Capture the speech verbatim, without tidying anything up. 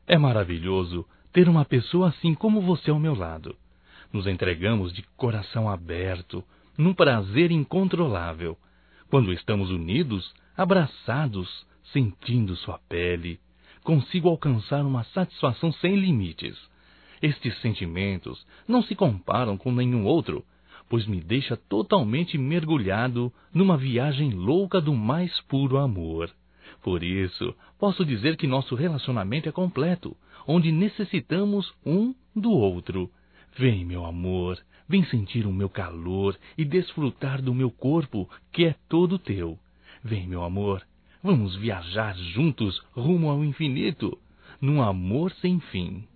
É maravilhoso ter uma pessoa assim como você ao meu lado. Nos entregamos de coração aberto, num prazer incontrolável. Quando estamos unidos, abraçados, sentindo sua pele, consigo alcançar uma satisfação sem limites. Estes sentimentos não se comparam com nenhum outro, pois me deixa totalmente mergulhado numa viagem louca do mais puro amor. Por isso, posso dizer que nosso relacionamento é completo, onde necessitamos um do outro. Vem, meu amor, vem sentir o meu calor e desfrutar do meu corpo, que é todo teu. Vem, meu amor, vamos viajar juntos rumo ao infinito, num amor sem fim.